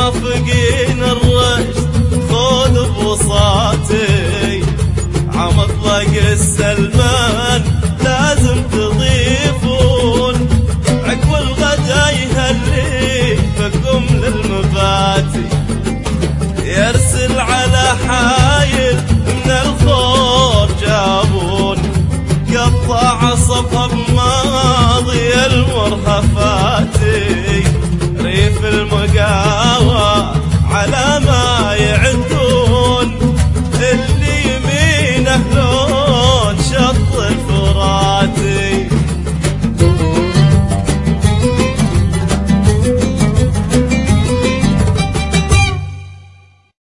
موافقين الرشد خذ بوصاتي، عمطلق السلمان لازم تضيفون، عقب الغدا يهلي فكم للمفاتي، يرسل على حايل من الخور جابون، قطع صفها بماضي المرهفاتي، ريف المقام